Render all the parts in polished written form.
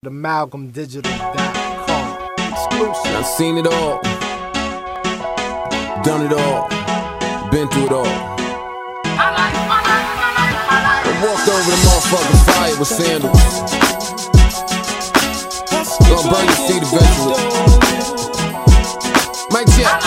AmalgamDigital.com. Exclusive. I've seen it all, done it all, been through it all. I walked over the motherfucking fire with sandals. Gonna burn your seat eventually. Mic check.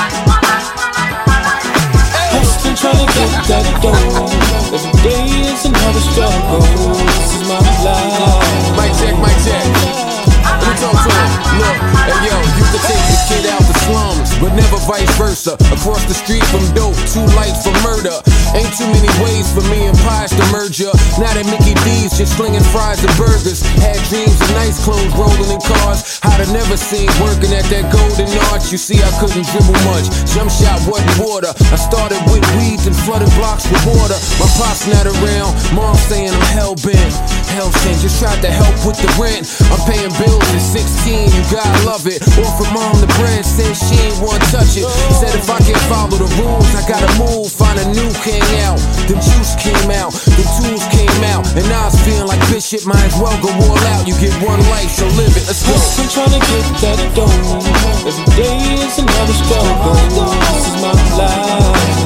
Hustling, trying to get that dough. Every day is another struggle. This is my life. Mic check, mic check. Let me talk to him. Look, hey yo, you could take the kid out the slums, but never vice versa. Across the street from dope, too light for murder. Ain't too many ways for me and Pies to merge ya. Now that Mickey D's just slinging fries and burgers. Had dreams of nice clothes rolling in cars. I'd have never seen working at that Golden Arch. You see, I couldn't dribble much. Jump shot wasn't water. I started with weed and flooded blocks with water. My pop's not around. Mom saying I'm hell-bent. Hell-sent, just tried to help with the rent. I'm paying bills at 16, you gotta love it. Offered mom the bread, said she ain't wanna touch it. Said if I can't follow the rules, I gotta move. Find a new king out. The juice came out, the tools came out, and now I was feeling like Bishop. Might as well go all out. You get one life, so live it. Let's go. I'm trying to get that dough. Every day is another struggle. This is my life.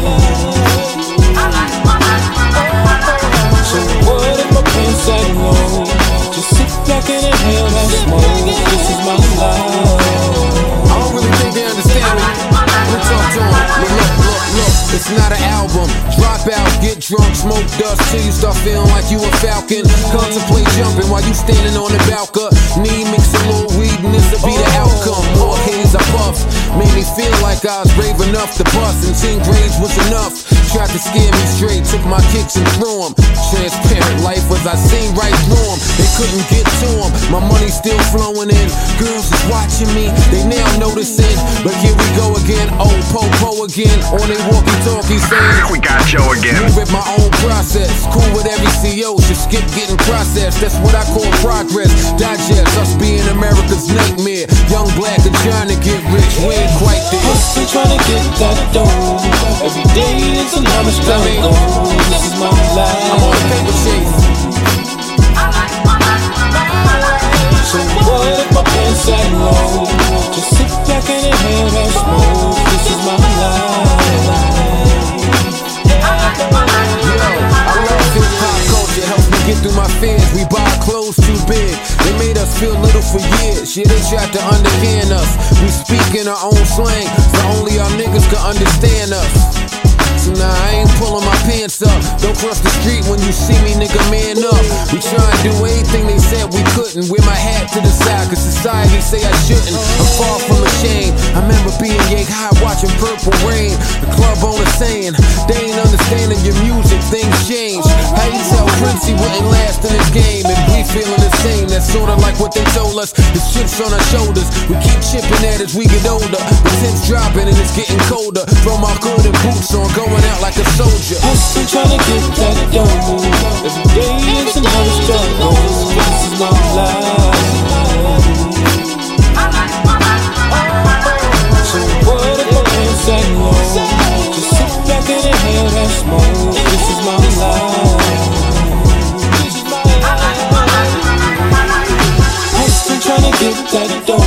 So what if my pants sat low? Just sit back and inhale that smoke. This is my life. I don't really think they understand me. Let me talk to them. Look, it's not an album. Drop out, get drunk, smoke dust till you start feeling like you a falcon. Contemplate jumping while you standing on the balcony. Mix a little weed and this'll be the outcome. More haze I puff, made me feel like I was brave enough to bust, and 10 grades was enough. Tried to scare me straight, took my kicks and threw them. Transparent life was I seen right through them. They couldn't get to them. My money still flowing in. Girls is watching me, they now noticing. But here we go again, old po-po again. On they walkie-talkie saying, we got Joe again. move at my own process. Cool with every CO, should skip getting processed. That's what I call progress. Digest us being America's nightmare. Young, black, and trying to get rich. We ain't quite there. Hustling, trying to get that dough. Every day is another struggle. This is my life. I'm on a paper chase. So what if my pants sat low? Just sit back and inhale that smoke. This is my life. I love hip-hop culture, helps me get through my fears. We buy clothes too big, they made us feel little for years. Yeah, they tried to underhand us. We speak in our own slang, so only our niggas can understand us. So now I ain't pulling my pants up. Don't cross the street when you see me, nigga, man up. We try and do anything they said we couldn't. Wear my hat to the side, cause society say I shouldn't. I'm far from ashamed. I remember being yank high watching Purple Rain. The club owner saying, they ain't understanding your music, things change. How you tell Prince he wouldn't last in this game? And we feeling the same, that's sorta like what they told us. The chips on our shoulders, we keep chipping at as we get older. The temps dropping and it's getting colder. Throw my hood and boots on, going out like a soldier. Hustling, trying to get that dough. Every day is another struggle. This is my life. So what if my pants sat low? Just sit back and inhale that smoke. This is my life. Hustling, trying to get that dough.